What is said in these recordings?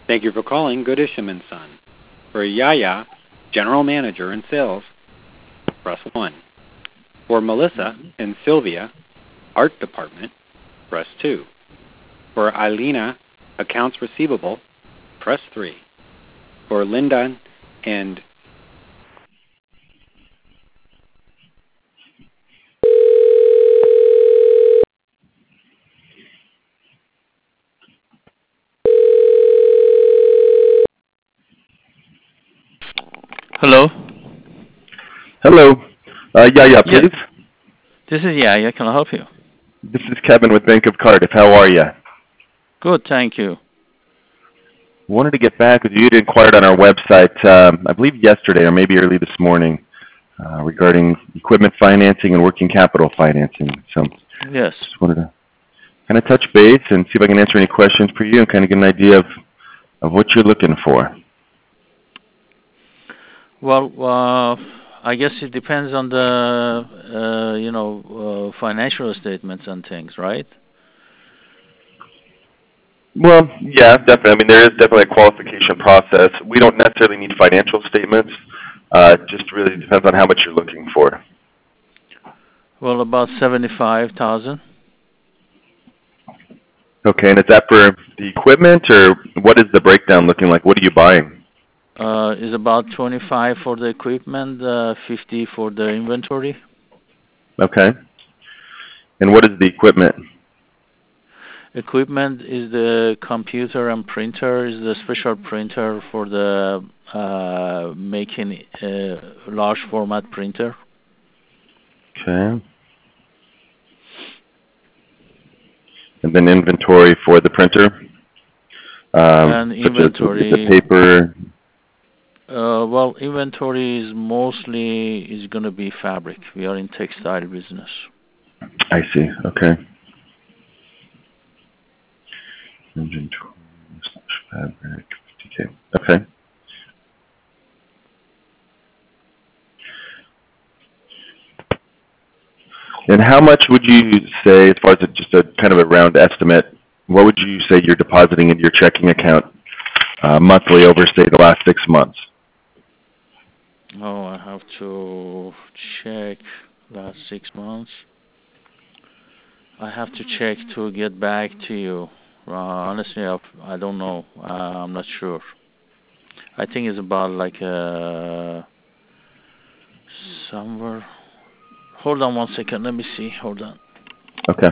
Thank you for calling Good Isham & Son. For Yaya, General Manager in Sales, press 1. For Melissa and Sylvia, Art Department, press 2. For Eilina, Accounts Receivable, press 3. For Linda and Hello? Hello. Yaya, Yes. please. This is Yaya. Can I help you? This is Kevin with Bank of Cardiff. How are you? Good, thank you. Wanted to get back with you. You had inquired on our website, I believe yesterday or maybe early this morning, regarding equipment financing and working capital financing. So Yes. just wanted to kind of touch base and see if I can answer any questions for you and kind of get an idea of what you're looking for. Well, I guess it depends on the, financial statements and things, right? Well, yeah, definitely. I mean, there is definitely a qualification process. We don't necessarily need financial statements. It just really depends on how much you're looking for. Well, about 75,000. Okay, and is that for the equipment, or what is the breakdown looking like? What are you buying? Is about 25 for the equipment, 50 for the inventory. Okay. And what is the equipment? Equipment is the computer and printer, is the special printer for the making a large format printer. Okay. And then inventory for the printer? And such inventory. as the paper. Well, inventory is mostly going to be fabric. We are in textile business. I see. Okay. Inventory / fabric. Okay. And how much would you say, as far as just a kind of a round estimate, what would you say you're depositing into your checking account monthly over, say, the last 6 months? Oh, I have to check last 6 months. I have to check to get back to you. Honestly, I don't know. I'm not sure. I think it's about like somewhere. Hold on 1 second. Let me see. Hold on. Okay.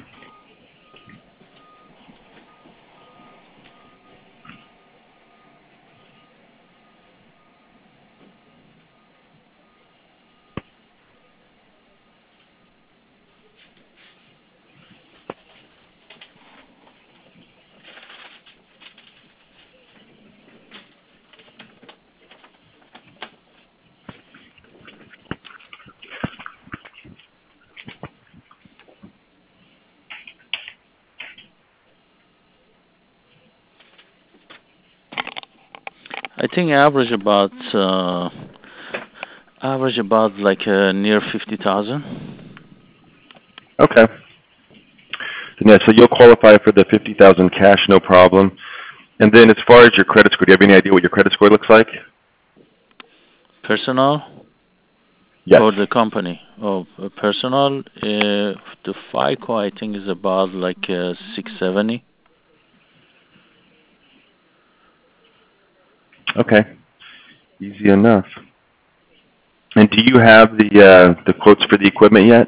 I think average about like near 50,000. Okay. Yeah, so you'll qualify for the 50,000 cash, no problem. And then as far as your credit score, do you have any idea what your credit score looks like? Personal? Yes. For the company. Oh, personal. The FICO I think is about like 670. Okay. Easy enough. And do you have the quotes for the equipment yet?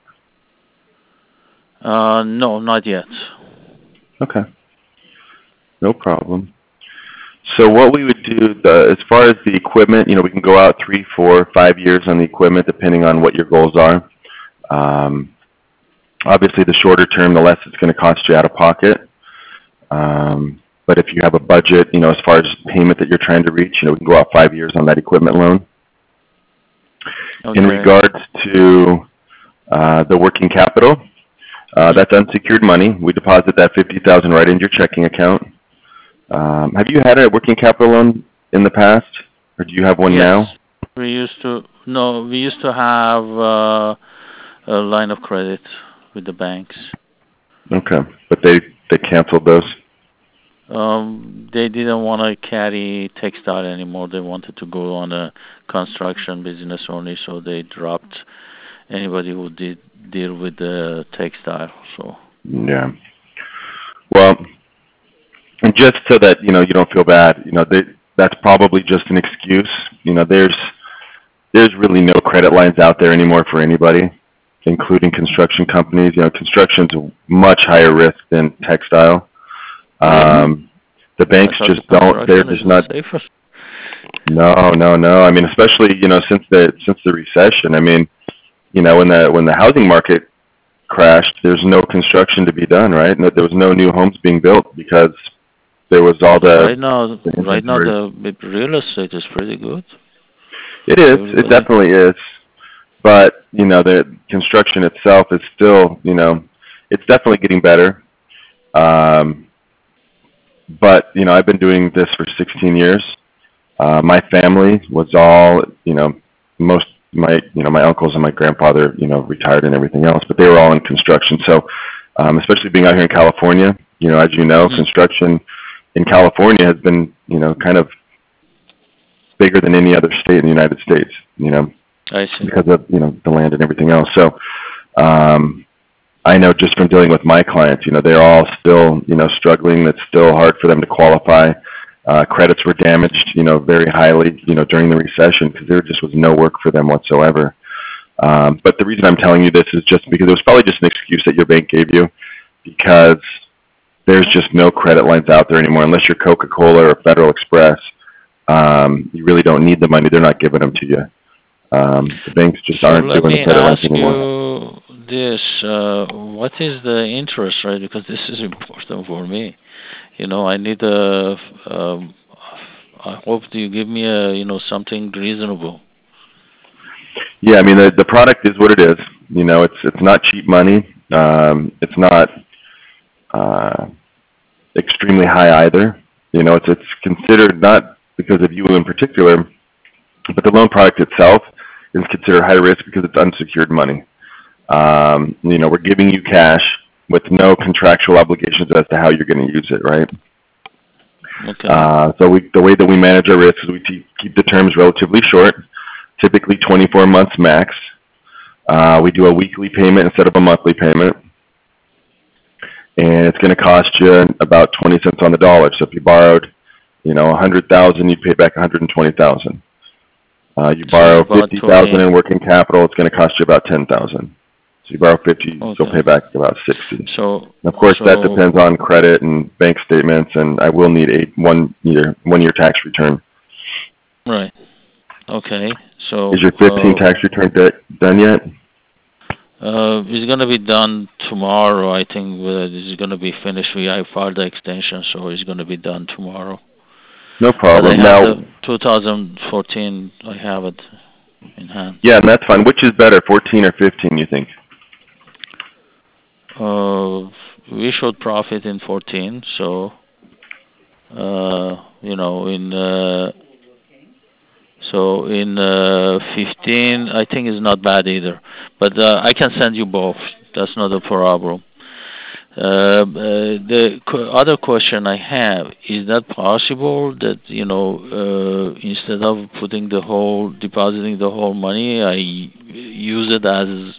No, not yet. Okay. No problem. So what we would do, as far as the equipment, we can go out 3, 4, 5 years on the equipment, depending on what your goals are. Obviously, the shorter term, the less it's going to cost you out of pocket. But if you have a budget, as far as payment that you're trying to reach, we can go out 5 years on that equipment loan. Okay. In regards to the working capital, that's unsecured money. We deposit that $50,000 right into your checking account. Have you had a working capital loan in the past, or do you have one now? We used to have a line of credit with the banks. Okay, but they canceled those. They didn't want to carry textile anymore. They wanted to go on a construction business only, so they dropped anybody who did deal with the textile. So Yeah. Well, and just so that you don't feel bad, that's probably just an excuse. There's really no credit lines out there anymore for anybody, including construction companies. Construction's a much higher risk than textile. The banks just don't. They're just not. safer. No. I mean, especially since the recession. I mean, when the housing market crashed, there's no construction to be done, right? No, there was no new homes being built because there was all the. Right now, the real estate is pretty good. It is. It definitely is. But the construction itself is still, it's definitely getting better. But I've been doing this for 16 years. My family was all, most my uncles and my grandfather, retired and everything else, but they were all in construction. So, especially being out here in California, as you know, construction in California has been, kind of bigger than any other state in the United States, I see. because of, the land and everything else. So, I know just from dealing with my clients, they're all still, struggling. It's still hard for them to qualify. Credits were damaged, very highly, during the recession because there just was no work for them whatsoever. But the reason I'm telling you this is just because it was probably just an excuse that your bank gave you, because there's just no credit lines out there anymore unless you're Coca-Cola or Federal Express. You really don't need the money. They're not giving them to you. The banks just aren't doing the credit lines anymore. Let me ask you this. What is the interest rate? Because this is important for me. I need I hope you give me something reasonable. Yeah, I mean, the product is what it is. It's not cheap money. It's not extremely high either. It's considered, not because of you in particular, but the loan product itself is considered high risk because it's unsecured money. We're giving you cash with no contractual obligations as to how you're going to use it, right? Okay. So the way that we manage our risk is we keep the terms relatively short, typically 24 months max. We do a weekly payment instead of a monthly payment. And it's going to cost you about 20 cents on the dollar. So if you borrowed, $100,000, you'd pay back $120,000. You borrow $50,000 in working capital, it's going to cost you about $10,000. So you borrow 50, you'll pay back about 60. So, and of course, that depends on credit and bank statements, and I will need a one-year tax return. Right. Okay. So is your 15 tax return done yet? It's going to be done tomorrow. I think it's going to be finished. I filed the extension, so it's going to be done tomorrow. No problem. Now, 2014, I have it in hand. Yeah, and that's fine. Which is better, 14 or 15, you think? We showed profit in 14, so in 15, I think is not bad either. But I can send you both. That's not a problem. The other question I have is that possible that instead of depositing the whole money, I use it as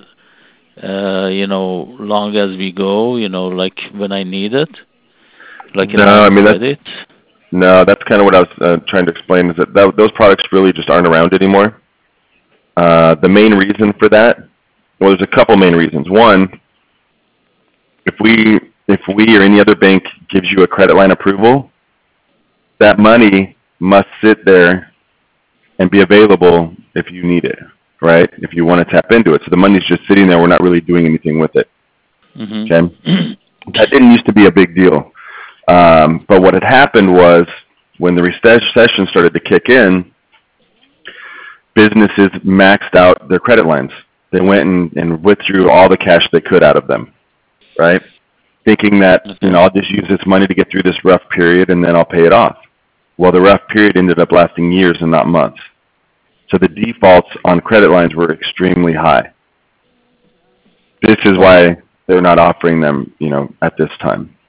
long as we go, like when I need it, like credit. No, that's kind of what I was trying to explain, is that those products really just aren't around anymore. The main reason for that, well, there's a couple main reasons. One, if we or any other bank gives you a credit line approval, that money must sit there and be available if you need it, right? If you want to tap into it. So the money's just sitting there. We're not really doing anything with it. Mm-hmm. Okay? That didn't used to be a big deal. But what had happened was when the recession started to kick in, businesses maxed out their credit lines. They went and withdrew all the cash they could out of them, right? Thinking that, I'll just use this money to get through this rough period and then I'll pay it off. Well, the rough period ended up lasting years and not months. So the defaults on credit lines were extremely high. This is why they're not offering them, at this time.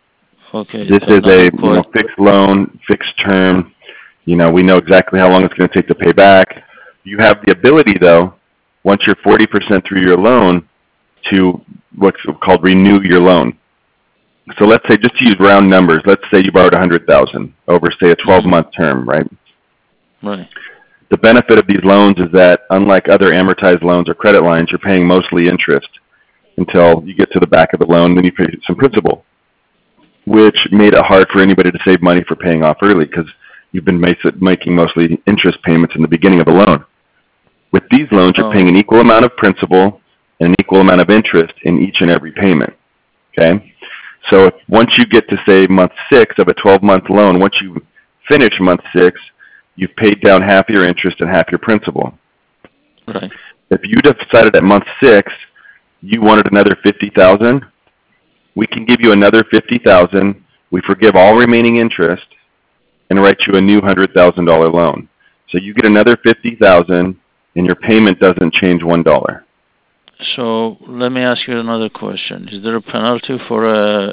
Okay. This is a fixed loan, fixed term. We know exactly how long it's going to take to pay back. You have the ability, though, once you're 40% through your loan, to what's called renew your loan. So let's say, just to use round numbers, let's say you borrowed $100,000 over, say, a 12-month term, right? Right. The benefit of these loans is that, unlike other amortized loans or credit lines, you're paying mostly interest until you get to the back of the loan, then you pay some principal, which made it hard for anybody to save money for paying off early because you've been making mostly interest payments in the beginning of the loan. With these loans, you're paying an equal amount of principal and an equal amount of interest in each and every payment. Okay? So once you get to, say, month 6 of a 12-month loan, once you finish month 6, you've paid down half your interest and half your principal. Right. If you decided at month 6 you wanted another $50,000, we can give you another $50,000. We forgive all remaining interest and write you a new $100,000 loan. So you get another $50,000, and your payment doesn't change $1. So let me ask you another question: is there a penalty for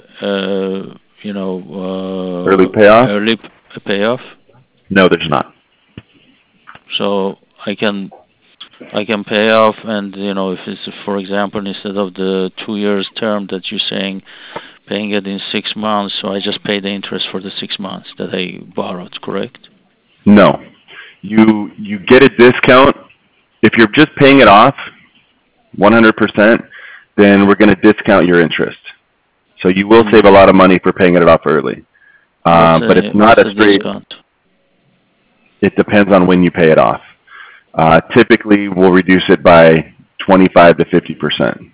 early payoff? Early payoff? No, there's not. So I can pay off, and if it's, for example, instead of the 2 years term that you're saying, paying it in 6 months, so I just pay the interest for the 6 months that I borrowed, correct? No, you get a discount if you're just paying it off 100%. Then we're going to discount your interest, so you will save a lot of money for paying it off early. But it's not a straight discount. It depends on when you pay it off. Typically, we'll reduce it by 25 to 50%.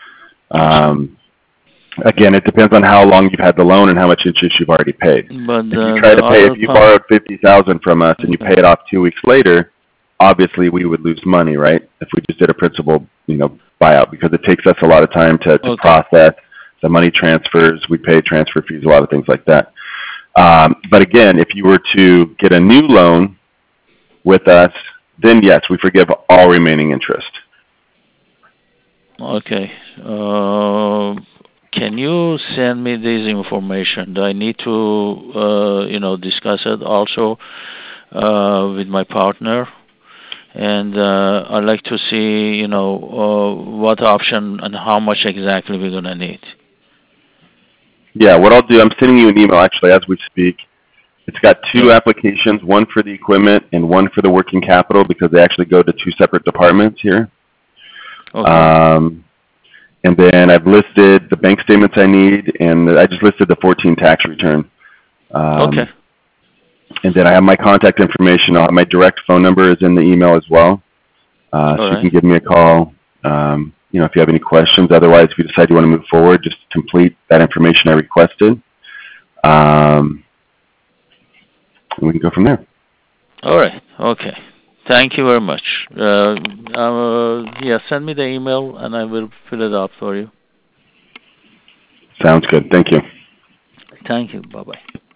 Again, it depends on how long you've had the loan and how much interest you've already paid. But if you borrowed $50,000 from us and you pay it off 2 weeks later, obviously we would lose money, right? If we just did a principal, buyout, because it takes us a lot of time to process the money transfers. We pay transfer fees, a lot of things like that. But again, if you were to get a new loan with us, then yes, we forgive all remaining interest. Okay. Can you send me this information? I need to, discuss it also with my partner, and I'd like to see, what option and how much exactly we're gonna need. Yeah, what I'll do, I'm sending you an email actually as we speak. It's got 2 applications, one for the equipment and one for the working capital, because they actually go to 2 separate departments here. Okay. And then I've listed the bank statements I need, and I just listed the 14 tax return. Okay. And then I have my contact information. I'll have my direct phone number is in the email as well. So you can give me a call, if you have any questions. Otherwise, if you decide you want to move forward, just complete that information I requested. And we can go from there. All right. Okay. Thank you very much. Send me the email and I will fill it out for you. Sounds good. Thank you. Thank you. Bye-bye.